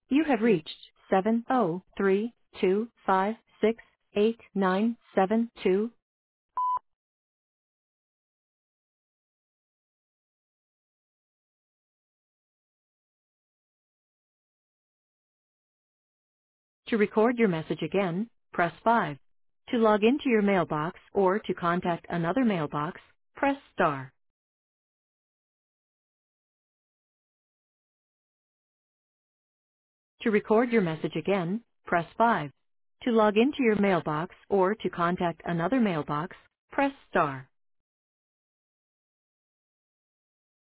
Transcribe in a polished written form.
You have reached 703-256-8972. To record your message again, press 5. To log into your mailbox or to contact another mailbox, press star. To record your message again, press 5. To log into your mailbox or to contact another mailbox, press star.